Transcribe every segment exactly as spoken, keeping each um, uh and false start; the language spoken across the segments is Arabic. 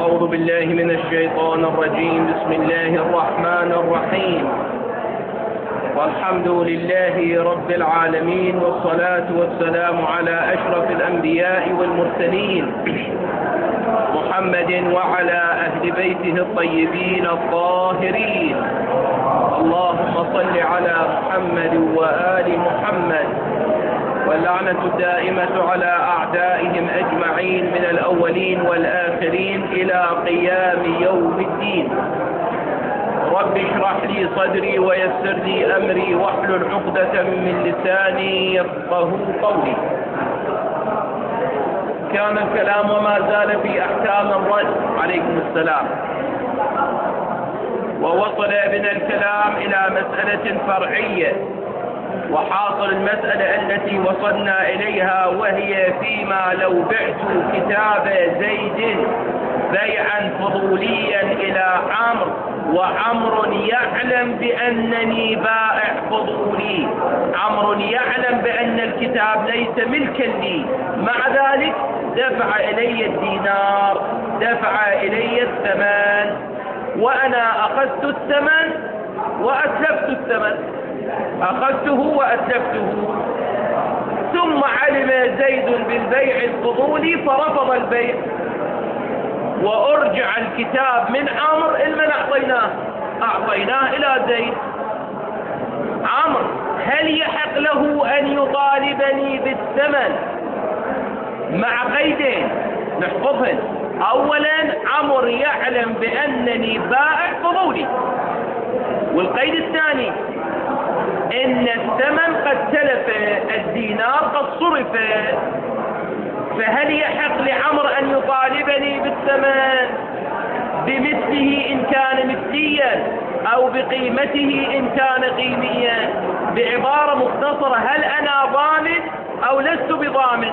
أعوذ بالله من الشيطان الرجيم. بسم الله الرحمن الرحيم. والحمد لله رب العالمين، والصلاة والسلام على أشرف الأنبياء والمرسلين محمد وعلى أهل بيته الطيبين الطاهرين. اللهم صل على محمد وآل محمد، واللعنة الدائمة على أعدائهم أجمعين من الأولين والآخرين إلى قيام يوم الدين. رب اشرح لي صدري ويسر لي أمري واحلل عقدة من لساني يفقه قولي. كان الكلام وما زال في أحكام الرد. عليكم السلام. ووصل بنا الكلام إلى مسألة فرعية، وحاصل المسألة التي وصلنا إليها وهي فيما لو بعت كتاب زيد بيعا فضوليا إلى عمرو، وعمرو يعلم بأنني بائع فضولي، عمرو يعلم بأن الكتاب ليس ملكا لي، مع ذلك دفع إلي الدينار، دفع إلي الثمن، وأنا أخذت الثمن وأتلفت الثمن، أخذته وأتلفته. ثم علم زيد بالبيع الفضولي فرفض البيع، وأرجع الكتاب من عمرو المن أعطيناه أعطيناه إلى زيد. عمرو هل يحق له أن يطالبني بالثمن؟ مع قيدين نحفظهن. أولا، عمرو يعلم بأنني بائع فضولي، والقيد الثاني إن الثمن قد تلف، الدينار قد صرف، فهل يحق لعمرو أن يطالبني بالثمن بمثله إن كان مثليا، أو بقيمته إن كان قيميا؟ بعبارة مختصرة، هل أنا ضامن أو لست بضامن؟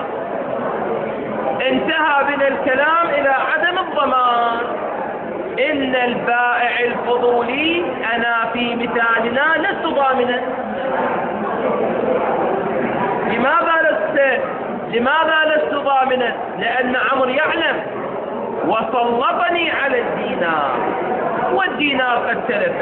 انتهى بنا الكلام إلى عدم الضمان. إن البائع الفضولي، أنا في مثالنا لست ضامنا. لماذا لست لماذا لست ضامنا؟ لأن عمرو يعلم وسلطني على الدينار، والدينار قد تلف،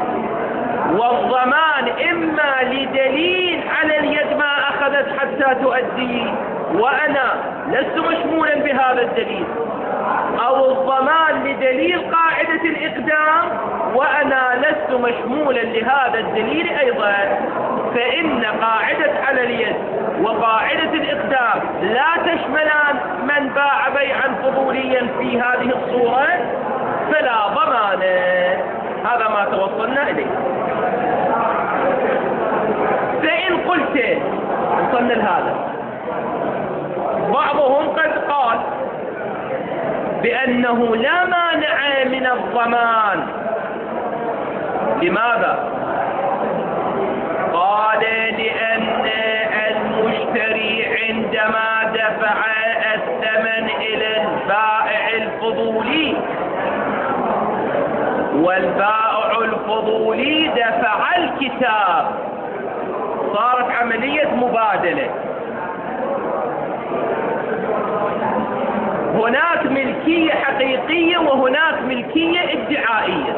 والضمان إما لدليل على اليد ما أخذت حتى تؤدي، وأنا لست مشمولا بهذا الدليل، أو الضمان لدليل قاعدة الإقدام، وأنا لست مشمولا لهذا الدليل أيضا. فإن قاعدة على اليد وقاعدة الإقدام لا تشملان من باع بيعا فضوليا في هذه الصورة، فلا ضمان. هذا ما توصلنا إليه. فإن قلت، وصلنا لهذا، بعضهم قد قال بأنه لا مانع من الضمان. لماذا؟ قال لأن المشتري عندما دفع الثمن إلى البائع الفضولي، والبائع الفضولي دفع الكتاب، صارت عملية مبادلة. هناك ملكية حقيقية وهناك ملكية ادعائية.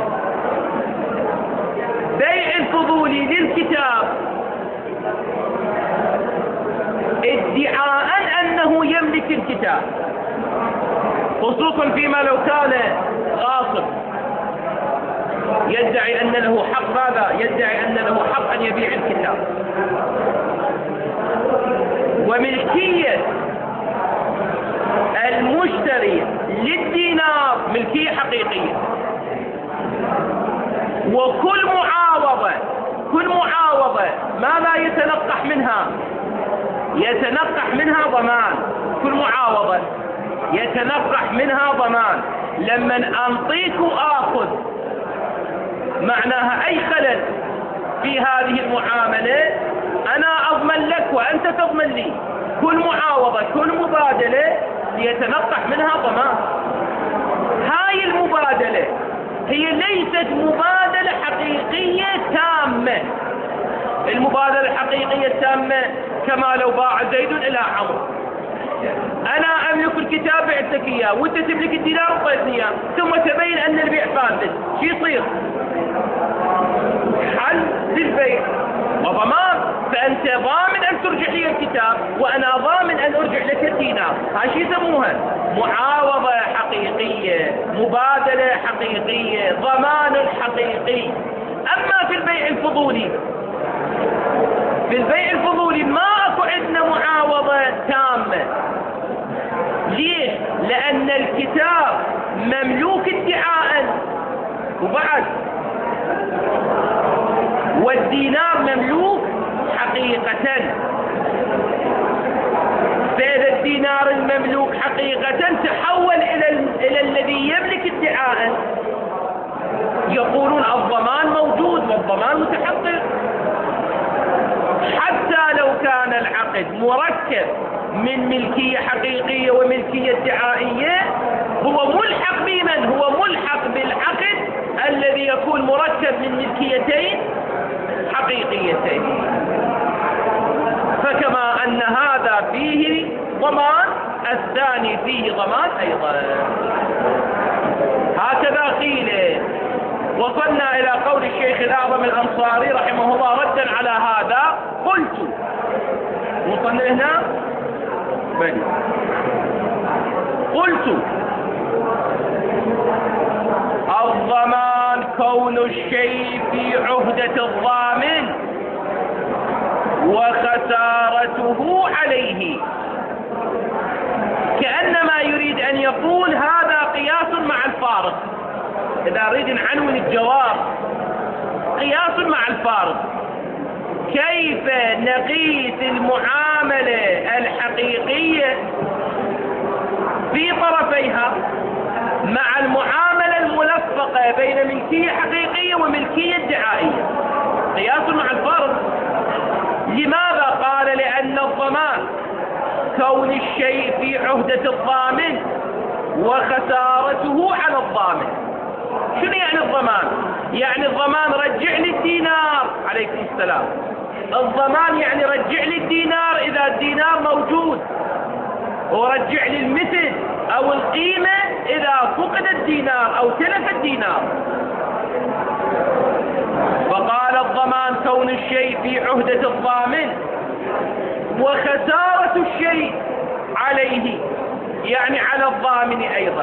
بيع الفضولي للكتاب ادعاء أنه يملك الكتاب، خصوصا فيما لو كان غاصب يدعي أن له حق. ماذا يدعي؟ أن له حق أن يبيع الكتاب. وملكية المشتري للدينار ملكية حقيقية. وكل معاوضة كل معاوضة ماذا يتنقح منها؟ يتنقح منها ضمان. كل معاوضة يتنقح منها ضمان. لما أنطيك وآخذ، معناها أي خلل في هذه المعاملة أنا أضمن لك وأنت تضمن لي. كل معاوضة كل مبادلة يتنقح منها ضمان. هاي المبادلة هي ليست مبادلة حقيقية تامة. المبادلة الحقيقية التامة كما لو باع زيد إلى عمرو، أنا أملك الكتاب بعت لك إياه وأنت تملك الدينار وقيتني إياه، ثم تبين أن البيع فاسد، شو يصير؟ حل للبيع وضمان، فأنت ضامن أن ترجع لي الكتاب وأنا ضامن أن أرجع لك الدينار. هاي شو يسموها؟ معاوضة حقيقية، مبادلة حقيقية، ضمان حقيقي. أما في البيع الفضولي، في البيع الفضولي ما أكو عندنا معاوضة تامة. ليش؟ لأن الكتاب مملوك ادعاء وبعد، والدينار مملوك حقيقة. فإذا الدينار المملوك حقيقة تحول إلى إلى الذي يملك ادعاء، يقولون الضمان موجود والضمان متحقق. حتى لو كان العقد مركب من ملكية حقيقية وملكية ادعائية، هو ملحق بمن؟ هو ملحق بالعقد الذي يكون مركب من ملكيتين حقيقيتين. فكما أن هذا فيه ضمان، الثاني فيه ضمان أيضا. هكذا قيل. وصلنا إلى قول الشيخ الأعظم الأنصاري رحمه الله ردا على هذا، قلت. وصلنا هنا بني. قلت الضمان كون الشيء في عهدة الضامن وخسارته عليه. كأنما يريد أن يقول هذا قياس مع الفارق. إذا أريد نعنون الجواب، قياس مع الفارق. كيف نقيس المعاملة الحقيقية في طرفيها مع المعاملة الملفقة بين ملكية حقيقية وملكية ادعائية؟ قياس مع الفارق. لماذا؟ قال لأن الضمان كون الشيء في عهدة الضامن وخسارته على الضامن. شنو يعني الضمان؟ يعني الضمان رجع لي الدينار، عليكم السلام. الضمان يعني رجع لي الدينار إذا الدينار موجود، ورجع لي المثل أو القيمة إذا فقد الدينار أو تلف الدينار. فقال الضمان كون الشيء في عهدة الضامن وخسارة الشيء عليه، يعني على الضامن أيضا.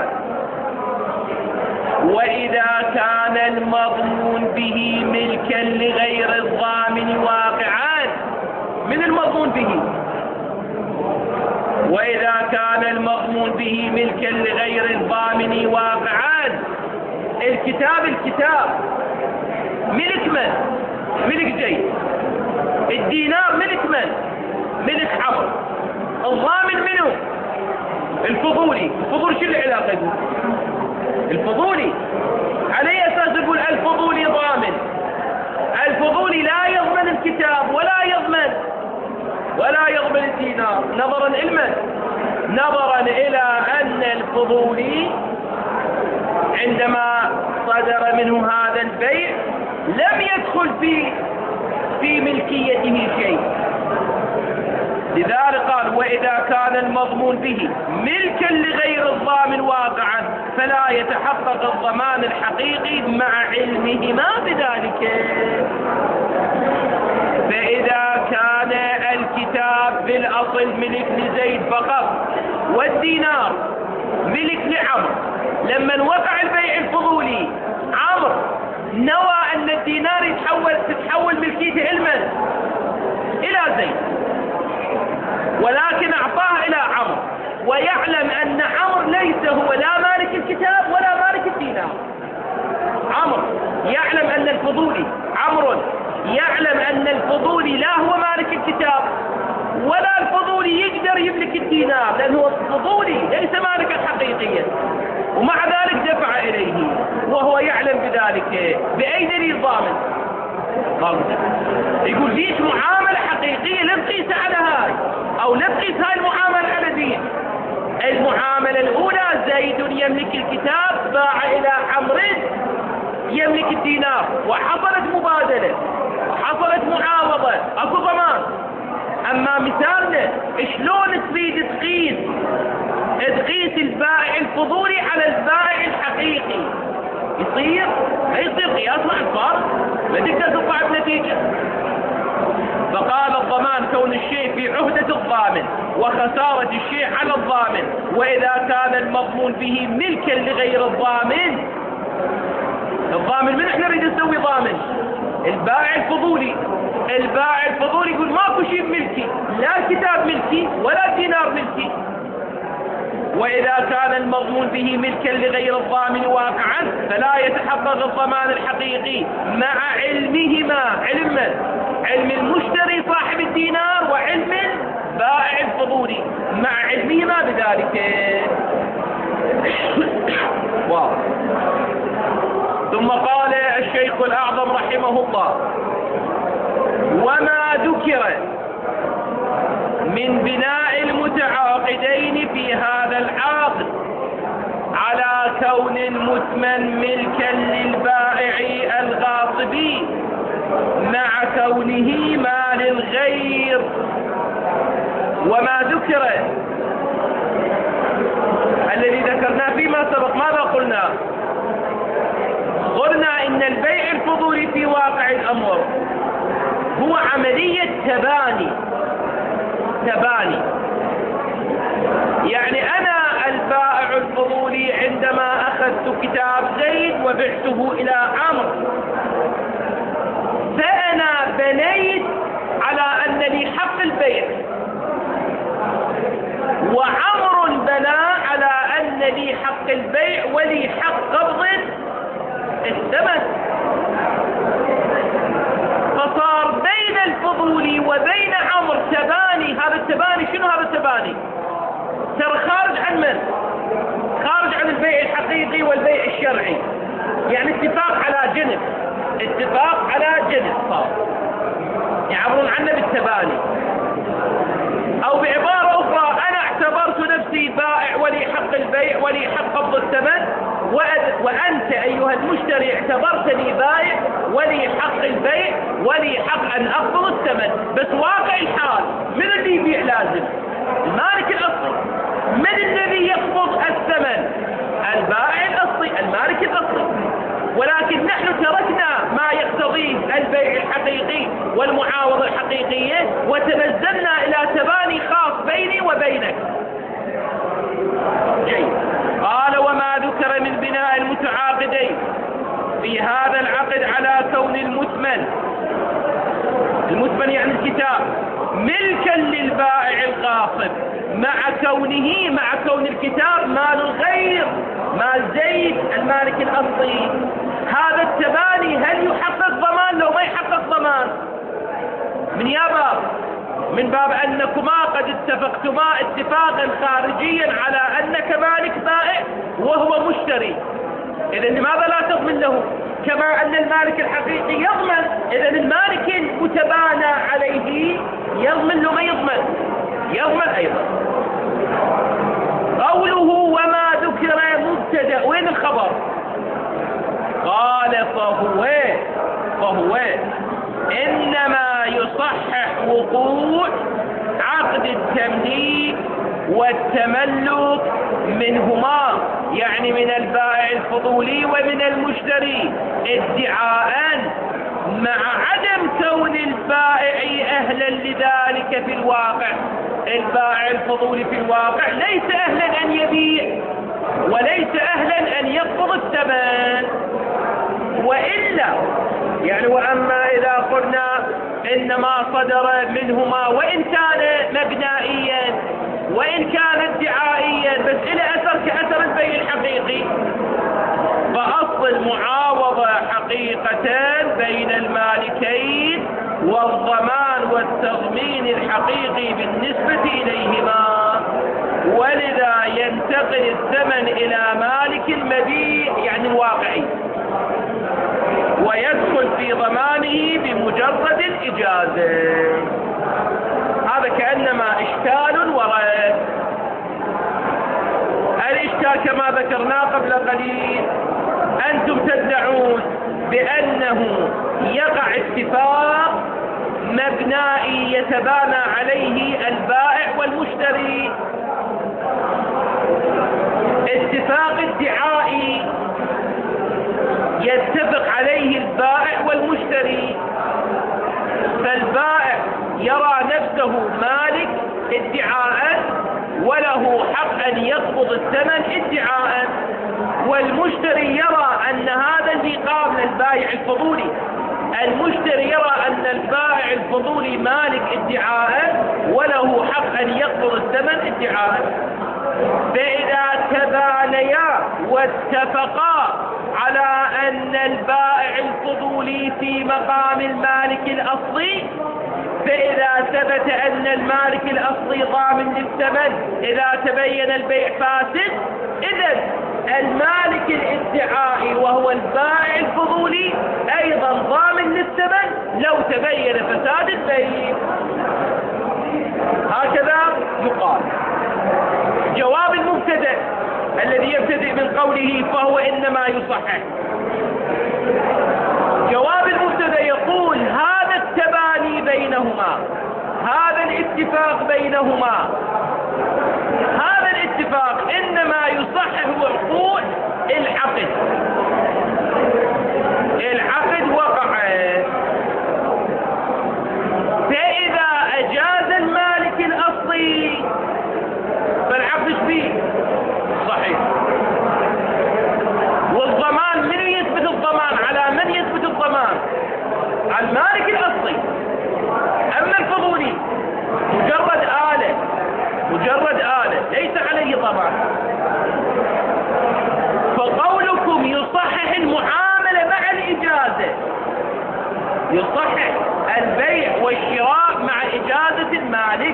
وإذا كان المضمون به ملكا لغير الضامن واقعا، من المضمون به؟ وإذا كان المضمون به ملكا لغير الضامن واقعا، الكتاب الكتاب ملك من؟ ملك زيد. الدينار ملك من؟ ملك عمرو. الضامن منه؟ الفضولي. الفضولي شو العلاقة دي؟ الفضولي على اساس يقول الفضولي ضامن. الفضولي لا يضمن الكتاب ولا يضمن ولا يضمن الدينار، نظرا إلى نظرا الى ان الفضولي عندما صدر منه هذا البيع لم يدخل في في ملكيته شيء. لذلك قال وإذا كان المضمون به ملكا لغير الضامن واقعا فلا يتحقق الضمان الحقيقي مع علمهما بذلك. فإذا كان الكتاب بالأصل ملك لزيد فقط والدينار ملك لعمرو، لما وقع البيع الفضولي عمرو نوى أن الدينار يتحول تتحول ملكيته إلى إلى زيد، ولكن أعطاه إلى عمرو، ويعلم أن عمرو ليس هو لا مالك الكتاب ولا مالك الدينار. عمرو يعلم أن الفضولي عمرو يعلم أن الفضولي لا هو مالك الكتاب ولا الفضولي يقدر يملك الدينار، لأنه الفضولي ليس مالكا حقيقيا، ومع ذلك دفع إليه وهو يعلم بذلك. بأي دليل ضامن؟ يقول ليش معاملة حقيقية لم تقيس على هاي أو لم تقيس هاي المعاملة على ذي. المعاملة الأولى زيد يملك الكتاب باع إلى عمرو يملك الدينار، وحصلت مبادلة وحصلت معاوضة، أكو ضمان. أما مثالنا شلون تريد تقيس تقيس البائع الفضولي على البائع الحقيقي، يصير ما يصير قياس مع الفرق، ما تقدر تطلع بنتيجة. فقال الضمان كون الشيء في عهدة الضامن وخسارة الشيء على الضامن، وإذا كان المضمون به ملكا لغير الضامن. الضامن من احنا نريد نسوي ضامن؟ البائع الفضولي. البائع الفضولي يقول ماكو شيء ملكي، لا الكتاب ملكي ولا دينار ملكي. وإذا كان المضمون به ملكا لغير الضامن واقعا فلا يتحقق الضمان الحقيقي مع علمهما، علم من؟ علم المشتري صاحب الدينار وعلم البائع الفضولي، مع علمهما بذلك. واضح. ثم قال الشيخ الأعظم رحمه الله: وما ذكر من بناء المتعاقدين في هذا العقد على كون المثمن ملكا للبائع الغاصب مع كونه مال الغير. وما ذكر الذي ذكرناه فيما سبق ماذا قلنا؟ قلنا إن البيع الفضولي في واقع الأمر هو عملية تباني. تباني يعني أنا البائع الفضولي عندما أخذت كتاب زيد وبعته إلى عمرو، فأنا بنيت على أن لي حق البيع، وعمر بنى على أن لي حق البيع ولي حق قبض الثمن. فصار بين الفضولي وبين عمر تباني. هذا التباني شنو هذا التباني؟ ترى خارج عن من؟ خارج عن البيع الحقيقي والبيع الشرعي، يعني اتفاق على جنس، اتفاق على جنس صار يعبرون عنه بالتباني. او بعبارة اخرى انا اعتبرت نفسي بائع ولي حق البيع ولي حق قبض الثمن، وأنت أيها المشتري اعتبرتني بائع ولي حق البيع ولي حق أن أقبض الثمن. بس واقع الحال من اللي يبيع لازم؟ المالك الأصلي. من الذي يقبض الثمن؟ البائع الأصلي، المالك الأصلي. ولكن نحن تركنا ما يقتضيه البيع الحقيقي والمعاوضة الحقيقية وتنزلنا إلى تباني خاص بيني وبينك. جيد. قال: وما ذكر من بناء المتعاقدين في هذا العقد على كون المثمن، المثمن يعني الكتاب، ملكا للبائع الغاصب مع كونه مع كون الكتاب مال الغير، مال زيد المالك الأصلي. هذا التباني هل يحقق ضمان لو ما يحقق ضمان؟ من يا باب؟ من باب أنكما قد اتفقتما اتفاقا خارجيا على أنك مالك بائع وهو مشتري، إذن لماذا لا تضمن له؟ كما أن المالك الحقيقي يضمن، إذن المالك المتبانى عليه يضمن له ما يضمن؟ يضمن أيضا. قوله وما ذكر مبتدأ، وين الخبر؟ قال فهو فهو إنما يصحح وقوع عقد التمليك والتملك منهما، يعني من البائع الفضولي ومن المشتري، ادعاء مع عدم كون البائع أهلا لذلك في الواقع. البائع الفضولي في الواقع ليس أهلا أن يبيع وليس أهلا أن يقبض الثمن. وإلا يعني وأما إذا قلنا إنما صدر منهما وإن كان مبنائيا وإن كان ادعائيا بس إلى أثر كأثر البيع الحقيقي، فأصل المعاوضة حقيقة بين المالكين والضمان والتضمين الحقيقي بالنسبة إليهما، ولذا ينتقل الثمن إلى مالك المبيع يعني الواقعي، ويدخل في ضمانه بمجرد الإجازة. هذا كأنما إشكال ورد. الإشكال كما ذكرنا قبل قليل، أنتم تدعون بأنه يقع اتفاق مبنائي يتبانى عليه البائع والمشتري، اتفاق ادعائي يتفق عليه البائع والمشتري، فالبائع يرى نفسه مالك ادعاء وله حق أن يقبض الثمن ادعاء، والمشتري يرى أن هذا اللي قابل البائع الفضولي، المشتري يرى أن البائع الفضولي مالك ادعاء وله حق أن يقبض الثمن ادعاء. فإذا تبانيا واتفقا على أن البائع الفضولي في مقام المالك الأصلي، فإذا ثبت أن المالك الأصلي ضامن للثمن إذا تبين البيع فاسد، إذن المالك الادعائي وهو البائع الفضولي أيضا ضامن للثمن لو تبين فساد البيع. هكذا يقال. جواب المبتدئ الذي يبتدئ من قوله فهو إنما يصحح، جواب المبتدئ يقول هذا التباني بينهما، هذا الاتفاق بينهما، هذا الاتفاق إنما يصحح وقوع العقد. العقد وقع، فإذا أجاز المالك الأصلي فالعقد فيه صحيح. والضمان، من يثبت الضمان؟ على من يثبت الضمان؟ على المالك الأصلي. أما الفضولي مجرد آلة، مجرد آلة ليس عليه ضمان. فقولكم يصحح المعاملة مع الإجازة، يصحح البيع والشراء مع إجازة المالك،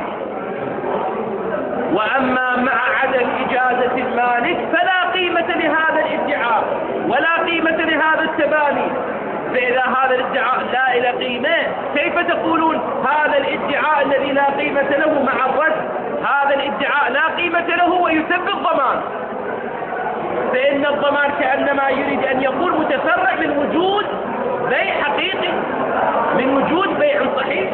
وأما مع عدم إجازة المالك فلا قيمة لهذا الادعاء ولا قيمة لهذا التباني. فإذا هذا الادعاء لا إلى قيمة، كيف تقولون هذا الادعاء الذي لا قيمة له مع الرد هذا الادعاء لا قيمة له ويثبت الضمان؟ فإن الضمان كأنما يريد أن يقول متفرع من وجود بيع حقيقي، من وجود بيع صحيح.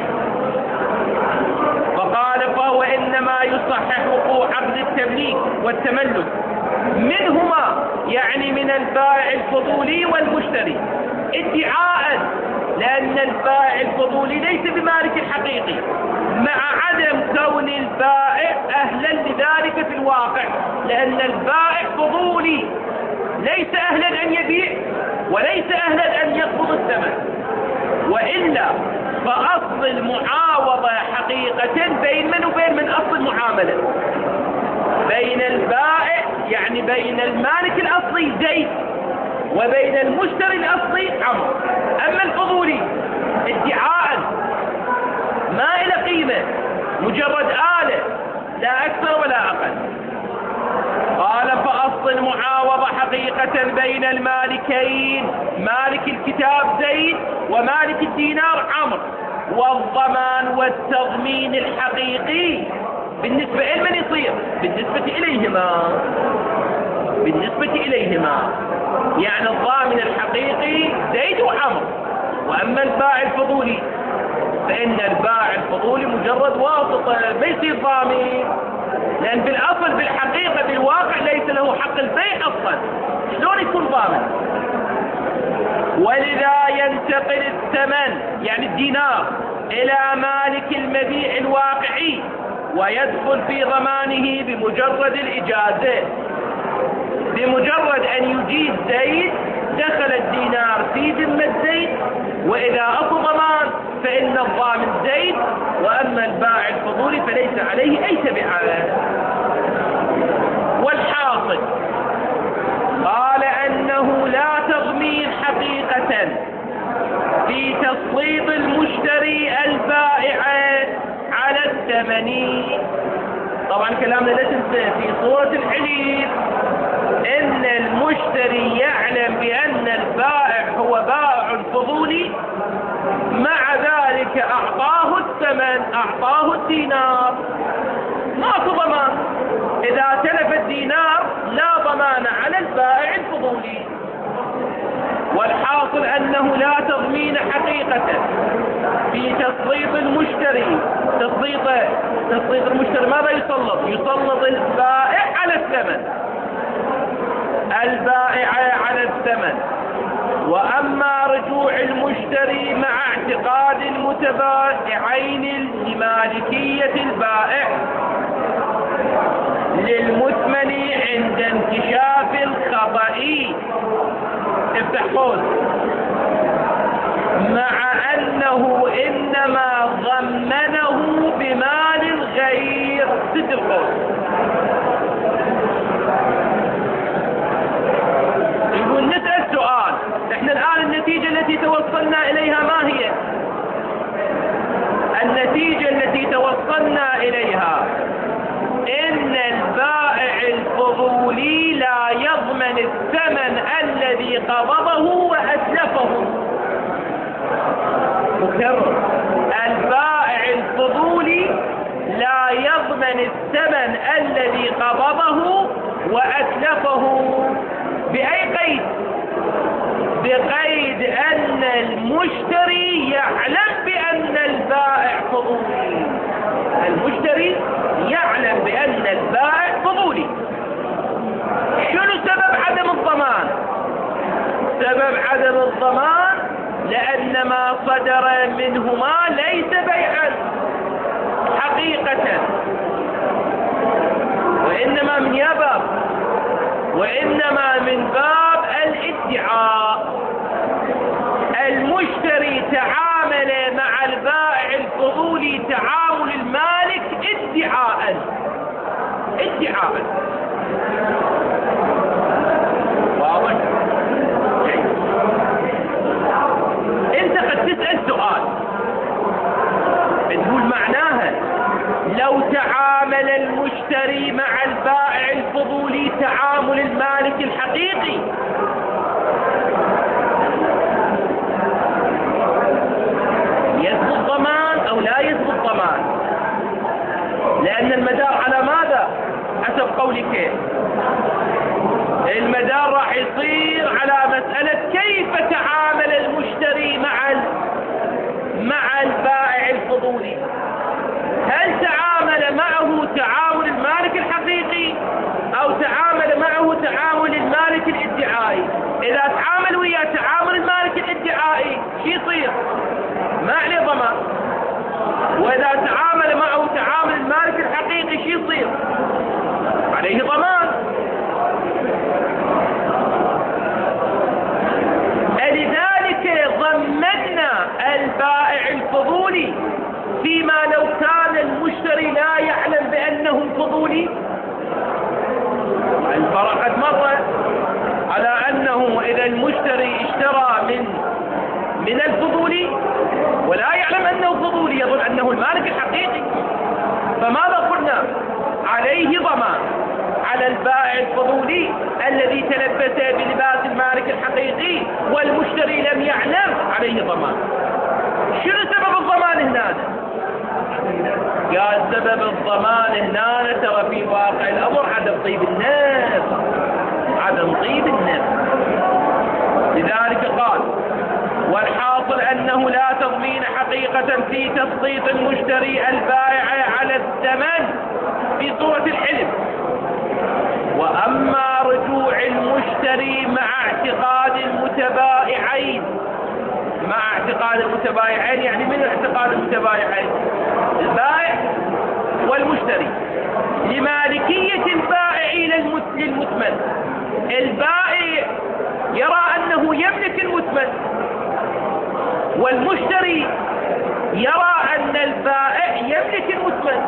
فقال فهو إنما يصحح وقوع عقد التمليك والتملك منهما، يعني من البائع الفضولي والمشتري ادعاء، لأن البائع الفضولي ليس بمالك الحقيقي، مع عدم كون البائع أهلا لذلك في الواقع، لأن البائع فضولي ليس أهلا أن يبيع وليس أهلا أن يقبض الثمن. وإلا فأصل المعاوضة حقيقة بين من وبين من أصل المعاملة؟ بين البائع، يعني بين المالك الأصلي زيد وبين المشتري الأصلي عمرو. أما الفضولي ادعاء ما إلى قيمة، مجرد آلة لا أكثر ولا أقل. قال فأصل المعاوضة حقيقة بين المالكين، مالك الكتاب زيد ومالك الدينار عمرو، والضمان والتضمين الحقيقي بالنسبة لمن يصير؟ بالنسبة إليهما، بالنسبة إليهما يعني الضامن الحقيقي زيد وعمرو. وأما البائع الفضولي فإن البائع الفضولي مجرد واسطة، ما يصير ضامن، لأن بالأصل بالحقيقة بالواقع ليس له حق البيع أصلا، شلون يكون ضامن؟ ولذا ينتقل الثمن يعني الدينار إلى مالك المبيع الواقعي ويدخل في ضمانه بمجرد الإجازة. بمجرد أن يجيز زيد دخل الدينار في ذمة زيد، وإذا أكو ضمان فإن الضامن زيد، وأما البائع الفضولي فليس عليه أي تبعات. والحاصل قال أنه لا تضمين حقيقة في تسليط المشتري البائع على الثمن. طبعا كلامنا لا تنسى في صورة الحليف إن المشتري يعلم بأن البائع هو بائع فضولي، مع ذلك أعطاه الثمن، أعطاه الدينار، ماكو ضمان. إذا تلف الدينار لا ضمان على البائع الفضولي. والحاصل أنه لا تضمين حقيقة في تسليط المشتري. تسليط تسليط المشتري ماذا يسلط؟ يسلط البائع على الثمن. البائع على الثمن. وأما رجوع المشتري مع اعتقاد المتبايعين لمالكية البائع للمثمن عند انكشاف الخطأ، افتح قوس، مع أنه إنما ضمنه بمال الغير، ست القوس. يقول نسأل سؤال، احنا الآن النتيجة التي توصلنا إليها ما هي؟ النتيجة التي توصلنا إليها إن البائع الفضولي لا يضمن الثمن الذي قبضه وأتلفه. مكرر، البائع الفضولي لا يضمن الثمن الذي قبضه وأتلفه بأي قيد؟ بقيد أن المشتري يعلم بأن البائع فضولي. المشتري يعلم بأن البائع فضولي. شنو سبب عدم الضمان؟ سبب عدم الضمان لأن ما صدر منهما ليس بيعا حقيقة، وإنما من يباب وإنما من باب الادعاء. المشتري تعامل مع البائع الفضولي تعامل المالك ادعاء ادعاء واضح؟ انت قد تسأل سؤال تقول معناها لو تعامل المشتري مع البائع الفضولي تعامل المالك الحقيقي يثبت ضمان أو لا يثبت ضمان؟ لأن المدار على ماذا؟ حسب قولك المدار راح يصير على مسألة كيف تعامل المشتري مع مع البائع الفضولي. هل تعامل معه تعامل المالك الحقيقي أو تعامل معه تعامل المالك الادعائي؟ إذا تعامل وياه تعامل المالك الادعائي شو يصير؟ ما عليه ضمان. وإذا تعامل معه تعامل المالك الحقيقي شو يصير؟ عليه ضمان. لذلك ضمننا البائع الفضولي فيما لو كان المشتري لا يعلم بأنه فضولي. الفرق قد مر على أنه إذا المشتري اشترى من من الفضولي ولا يعلم أنه فضولي يظن أنه المالك الحقيقي، فماذا قلنا؟ عليه ضمان على البائع الفضولي الذي تلبس بلباس المالك الحقيقي والمشتري لم يعلم، عليه ضمان. شنو سبب الضمان هنا؟ قال سبب الضمان هنا ترى في واقع الأمر عدم طيب النفس، عدم طيب النفس. لذلك قال والحاصل أنه لا تضمين حقيقة في تسليط المشتري البائع على الثمن في صورة الحلف. وأما رجوع المشتري مع اعتقاد المتبايعين، مع اعتقاد المتبايعين يعني من اعتقاد المتبايعين؟ البائع والمشتري لمالكية البائع للمثمن. البائع يرى أنه يملك المثمن، والمشتري يرى أن البائع يملك المثمن.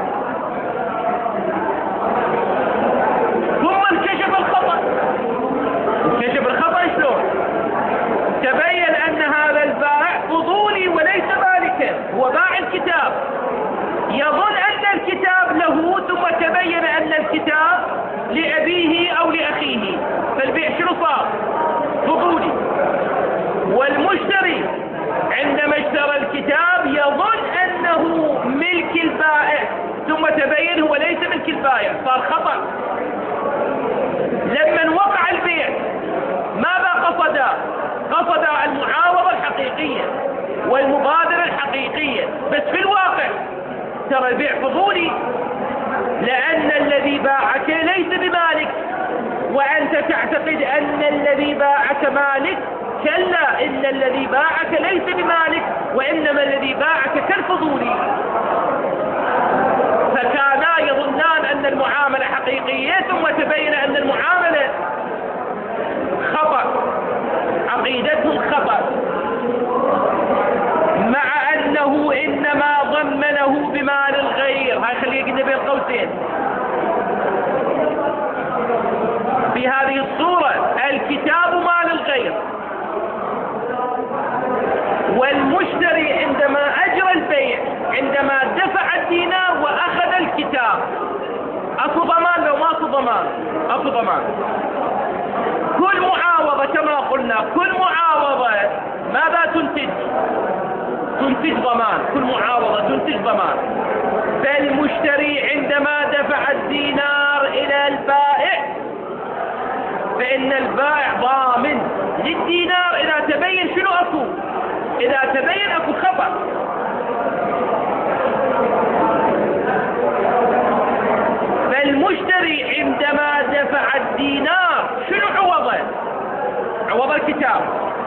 ثم انكشف الخطأ. انكشف الخطأ شلون؟ تبين أن هذا البائع فضولي وليس مالكا، هو باع الكتاب يظن أن الكتاب له، ثم تبين أن الكتاب لأبيه أو لأخيه، فالبيع شنو صار؟ فضولي. والمشتري عندما اشترى الكتاب يظن أنه ملك البائع، ثم تبين هو ليس ملك البائع، صار خطأ. لما وقع البيع ماذا قصد؟ قصد المعاوضة الحقيقية والمبادرة الحقيقية، بس في الواقع ترى البيع فضولي، لأن الذي باعك ليس بمالك، وأنت تعتقد أن الذي باعك مالك. كلا، إن الذي باعك ليس بمالك، وإنما الذي باعك كالفضولي. فكانا يظنان أن المعاملة حقيقية، ثم تبين أن المعاملة خطأ، عقيدتهم خطأ، مع أنه إنما ضمنه بمال الغير. هاي خليه قلنا بين قوسين في هذه الصورة: الكتاب مال الغير، والمشتري عندما أجرى البيع، عندما دفع الدينار وأخذ الكتاب، أكو ضمان لو ماكو ضمان؟ أكو ضمان. كل معاوضة كما قلنا، كل معاوضة ماذا تنتج؟ تنتج ضمان. كل معاوضة تنتج ضمان. فالمشتري عندما دفع الدينار إلى البائع، فإن البائع ضامن للدينار إذا تبين شنو أكو، إذا تبين أكو خطأ. فالمشتري عندما دفع الدينار شنو عوضه؟ عوض الكتاب.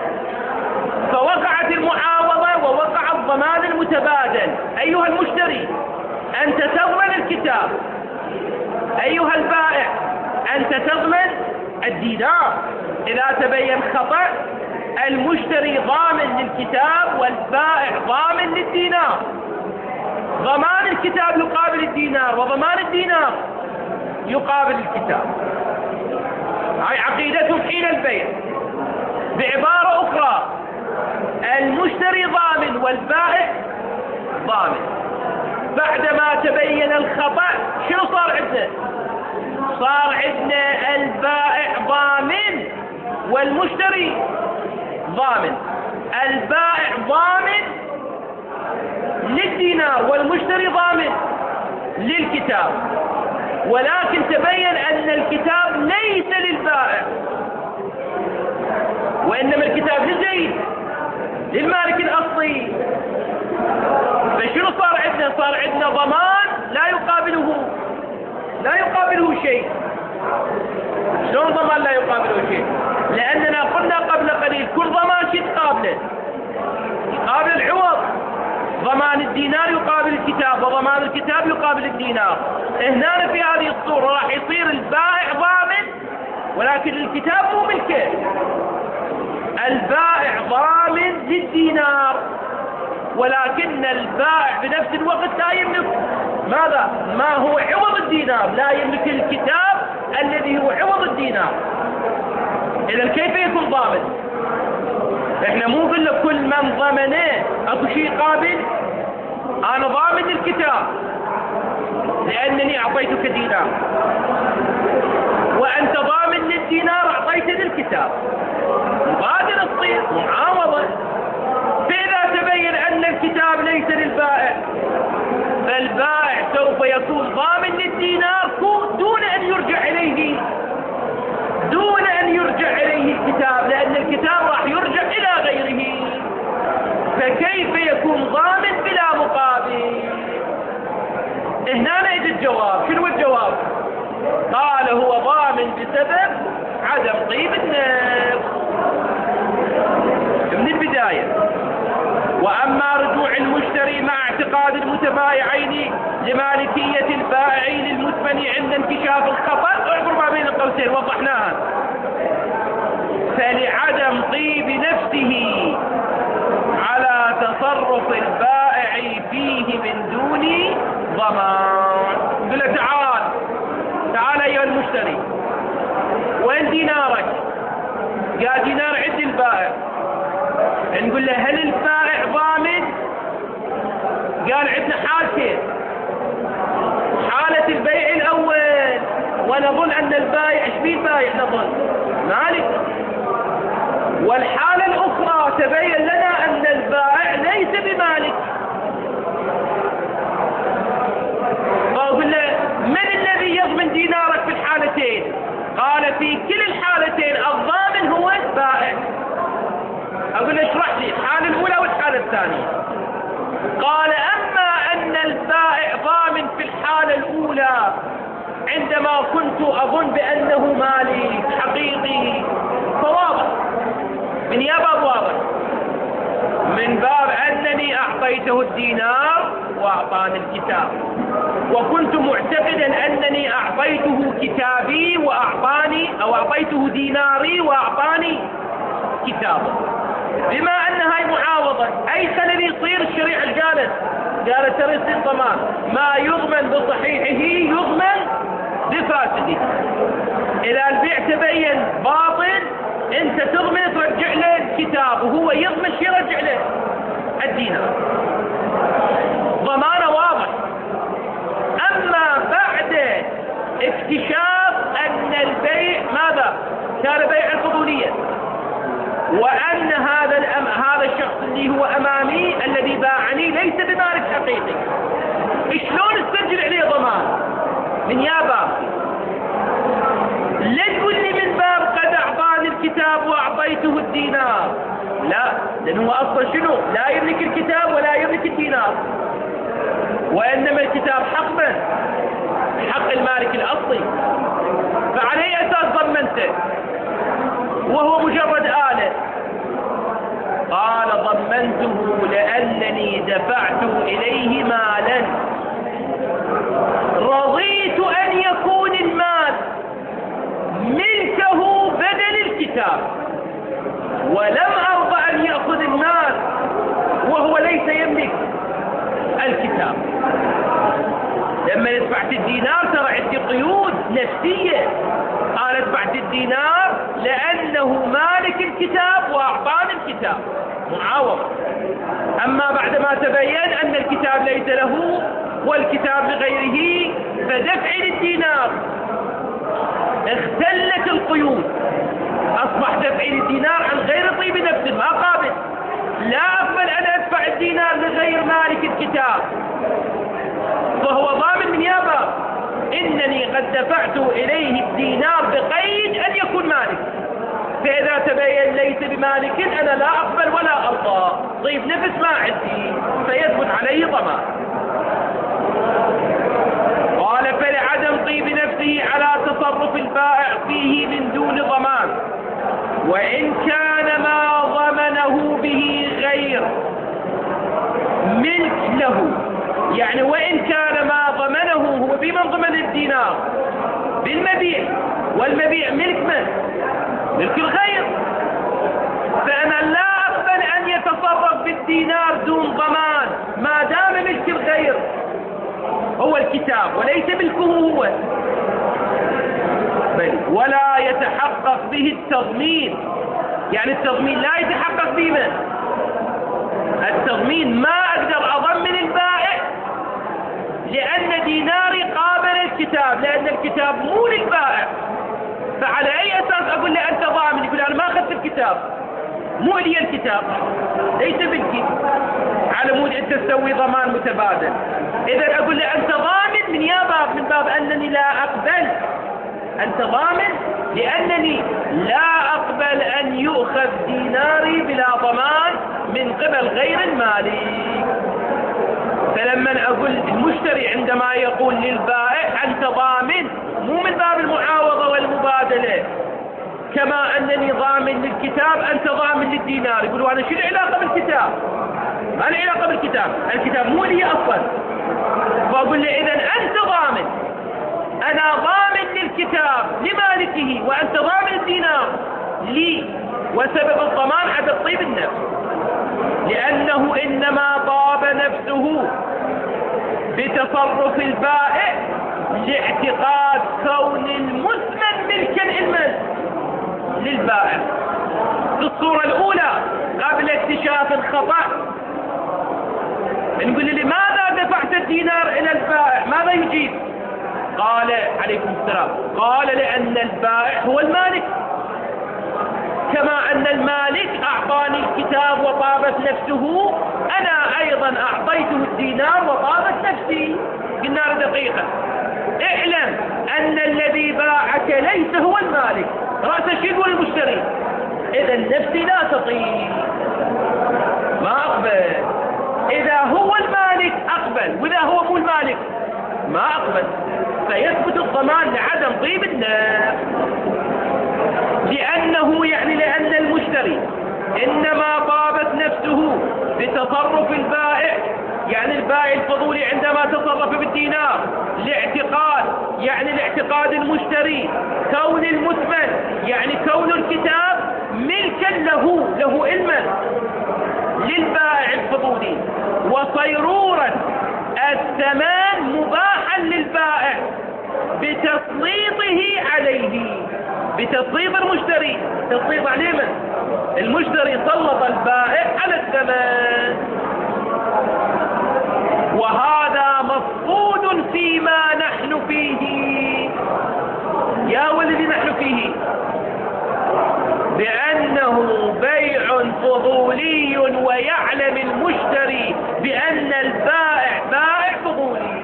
فوقعت المعاوضة ووقع الضمان المتبادل. أيها المشتري أنت تضمن الكتاب، أيها البائع أنت تضمن الدينار. إذا تبين خطأ، المشتري ضامن للكتاب والبائع ضامن للدينار. ضمان الكتاب يقابل الدينار، وضمان الدينار يقابل الكتاب. هاي عقيدتهم حين البيع. بعبارة أخرى، المشتري ضامن والبائع ضامن. بعدما تبين الخطأ شنو صار عندنا؟ صار عندنا البائع ضامن والمشتري ضامن. البائع ضامن للدينار والمشتري ضامن للكتاب، ولكن تبين أن الكتاب ليس للبائع، وإنما الكتاب للزيد للمالك الأصلي. فشنو صار عندنا؟ صار عندنا ضمان لا يقابله لا يقابله شيء. شلون ضمان لا يقابله شيء؟ لأننا قلنا قبل قليل كل ضمان شو تقابله؟ يقابل العوض. ضمان الدينار يقابل الكتاب، وضمان الكتاب يقابل الدينار. هنا في هذه الصورة راح يصير البائع ضامن، ولكن الكتاب مو ملكه. البائع ضامن للدينار، ولكن البائع بنفس الوقت لا يملك ماذا؟ ما هو عوض الدينار، لا يملك الكتاب الذي هو عوض الدينار. إذا كيف يكون ضامن؟ احنا مو نقول لك كل من ضمنه اكو شيء قابل. انا ضامن الكتاب لانني اعطيتك دينار، وانت ضامن للدينار اعطيتني الكتاب. مبادرة تصير معاوضة. فإذا تبين أن الكتاب ليس للبائع، فالبائع سوف يكون ضامن للدينار دون أن يرجع إليه دون أن يرجع إليه الكتاب، لأن الكتاب راح يرجع إلى غيره. فكيف يكون ضامن بلا مقابل؟ هنا نجد الجواب. شنو الجواب؟ قال هو ضامن بسبب عدم طيب النفس من البداية. وأما رجوع المشتري مع اعتقاد المتبايعين لمالكية البائع للمثمن عند انكشاف الخطأ، اعبر ما بين القوسين وضحناها، فلعدم طيب نفسه على تصرف البائع فيه من دون ضمان. قل له تعال تعال أيها المشتري، وين دينارك؟ قال دينار عند البائع. نقول له هل البائع ضامن؟ قال عندنا حالتين، حالة البيع الأول، ونظن أن البائع ايش مين بايع؟ نظن مالك. والحالة الأخرى تبين لنا أن البائع ليس بمالك. فأقول له من الذي يضمن دينارك في الحالتين؟ قال في كل الحالتين الضامن هو البائع. أقول له اشرح لي الحالة الأولى والحالة الثانية. قال أما أن البائع ضامن في الحالة الأولى عندما كنت أظن بأنه مالي حقيقي. فواضح من يا باب واضح، من باب أنني أعطيته الدينار وأعطاني الكتاب، وكنت معتقدا أنني أعطيته كتابي وأعطاني، أو أعطيته ديناري وأعطاني كتابه. بما أن هاي معاوضة، أي خلل يصير الشريعة الجالس قالت ترى يصير ضمان، ما يضمن بصحيحه يضمن بفاسده. إذا البيع تبين باطل أنت تضمن ترجع له الكتاب، وهو يضمن شي يرجع له الدينار، ضمانه واضح. أما بعد اكتشاف أن البيع ماذا كان بيع فضوليا، وأن هذا الأم... هذا الشخص اللي هو أمامي الذي باعني ليس بمالك حقيقي، شلون تسجل عليه ضمان؟ من يا باب لا تقول لي من باب قد أعطاني الكتاب وأعطيته الدينار، لا، لأنه أصلا شنو؟ لا يملك الكتاب ولا يملك الدينار، وإنما الكتاب حق من؟ حق المالك الأصلي، فعلى أي أساس ضمنته وهو مجرد آلة؟ قال ضمنته لأنني دفعت إليه مالا، رضيت أن يكون المال ملكه بدل الكتاب، ولم أرضى أن يأخذ المال وهو ليس يملك الكتاب. لما دفعت الدينار ترى عندي قيود نفسية، أنا دفعت الدينار لأنه مالك الكتاب وأعطاني الكتاب، معاوضة. أما بعدما تبين أن الكتاب ليس له والكتاب لغيره فدفعي للدينار اختلت القيود، أصبح دفعي للدينار عن غير طيب نفس، ما قابل، لا أقبل أن أدفع الدينار لغير مالك الكتاب، فهو ضامن من يابا إنني قد دفعت إليه الدينار بقيد أن يكون مالك، فإذا تبين ليس بمالك أنا لا أقبل ولا أرضى، طيب نفس ما عندي فيثبت عليه ضمان. قال فلعدم طيب نفسه على تصرف البائع فيه من دون ضمان، وإن كان ما ضمنه به غير ملك له، يعني وإن كان ما ضمنه هو بمن ضمن الدينار بالمبيع، والمبيع ملك من؟ ملك الغير، فأنا لا أقبل أن يتصرف بالدينار دون ضمان ما دام ملك الغير هو الكتاب وليس ملكه هو، بل ولا يتحقق به التضمين، يعني التضمين لا يتحقق به من؟ التضمين ما أقدر أضمن البائع لأن ديناري قابل الكتاب، لأن الكتاب مو للبائع، فعلى أي أساس أقول له أنت ضامن؟ يقول أنا ما أخذت الكتاب، مو لي الكتاب، ليس ملكي، على مود أنت تسوي ضمان متبادل. إذا أقول له أنت ضامن من يا باب، من باب أنني لا أقبل، أنت ضامن لأنني لا أقبل أن يؤخذ ديناري بلا ضمان من قبل غير المالك. فلما أقول المشتري عندما يقول للبائع أنت ضامن، مو من باب المعاوضة والمبادلة، كما أنني ضامن للكتاب أنت ضامن للدينار، يقولوا أنا شو العلاقة بالكتاب؟ ما له علاقة بالكتاب، الكتاب مو لي أصلا، فأقول له إذا أنت ضامن، أنا ضامن للكتاب لمالكه وأنت ضامن الدينار لي، وسبب الضمان عدم طيب النفس، لأنه إنما طاب نفسه بتصرف البائع لاعتقاد كون المثمن ملكا المال للبائع. في الصورة الأولى قبل اكتشاف الخطأ نقول لماذا دفعت الدينار إلى البائع؟ ماذا يجيب؟ قال عليكم السلام، قال لأن البائع هو المالك، كما أن المالك أعطاني الكتاب وطابت نفسه، أنا أيضا أعطيته الدينار وطابت نفسي. قلنا له دقيقة، اعلم أن الذي باعك ليس هو المالك، رأس الشيء هو المشتري، إذا نفسي لا تطيب، ما أقبل. إذا هو المالك أقبل، وإذا هو مو المالك ما أقبل. فيثبت الضمان لعدم طيب النفس، لأنه يعني لأن المشتري إنما طابت نفسه بتصرف البائع، يعني البائع الفضولي عندما تصرف بالدينار لاعتقاد، يعني لاعتقاد المشتري كون المثمن، يعني كون الكتاب ملكا له له علما للبائع الفضولي، وصيرورة الثمن مباحا للبائع بتسليطه عليه، بتسليط المشتري، تسليط عليه من؟ المشتري سلط البائع على الثمن، وهذا مفقود فيما نحن فيه. يا والذي نحن فيه بأنه بيع فضولي، ويعلم المشتري بأن البائع بائع فضولي.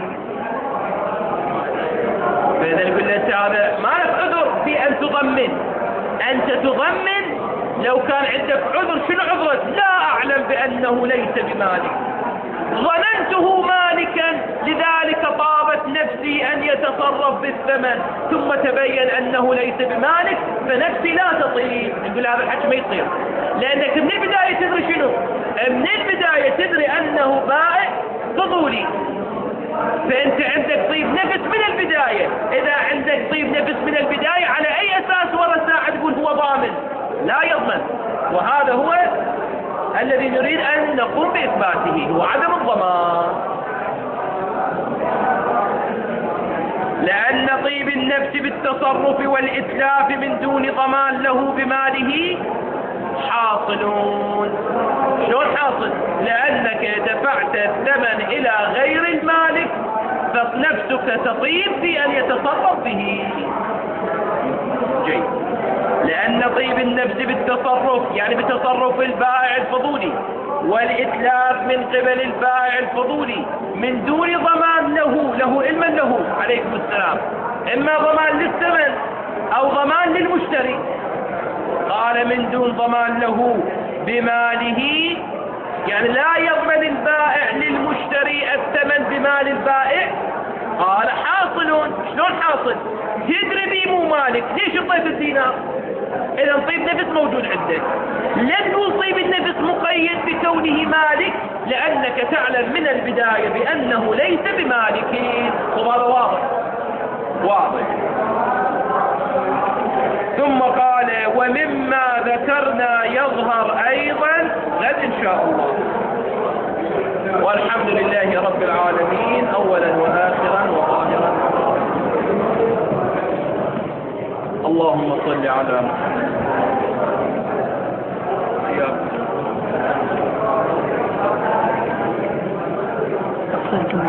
فإذا يقول له تعالى ما لك عذر في أن تضمن، أنت تضمن لو كان عندك عذر. شنو عذرك؟ لا أعلم بأنه ليس بمالك، ظننته مالكا لذلك طابت نفسي أن يتصرف بالثمن، ثم تبين أنه ليس بمالك فنفسي لا تطيب. نقول هذا الحكي ما يصير، لأنك من البداية تدري شنو؟ من البداية تدري أنه بائع فضولي، فأنت عندك طيب نفس من البداية. إذا عندك طيب نفس من البداية على أي أساس ورا ساعة تقول هو ضامن؟ لا يضمن. وهذا هو الذي نريد أن نقوم بإثباته، هو عدم الضمان. لأن طيب النفس بالتصرف والإتلاف من دون ضمان له بماله حاصلون. شلون حاصل؟ لأنك دفعت الثمن إلى غير المالك فنفسك تطيب في أن يتصرف به. جيد. لأن طيب النفس بالتصرف يعني بتصرف البائع الفضولي والإتلاف من قبل البائع الفضولي من دون ضمان له له علما له عليكم السلام، إما ضمان للثمن أو ضمان للمشتري. قال من دون ضمان له بماله، يعني لا يضمن البائع للمشتري الثمن بمال البائع. قال حاصل. شلون حاصل؟ تدري بي مو مالك، ليش طيب الدينار؟ إذا طيب نفس موجود عندك، لا تقول طيب النفس مقيد بكونه مالك، لأنك تعلم من البداية بأنه ليس بمالك. وهذا واضح واضح. ثم قال ومما ذكرنا يظهر أيضا غد إن شاء الله. والحمد لله رب العالمين أولا وآخرا وظاهرا. اللهم صل على محمد.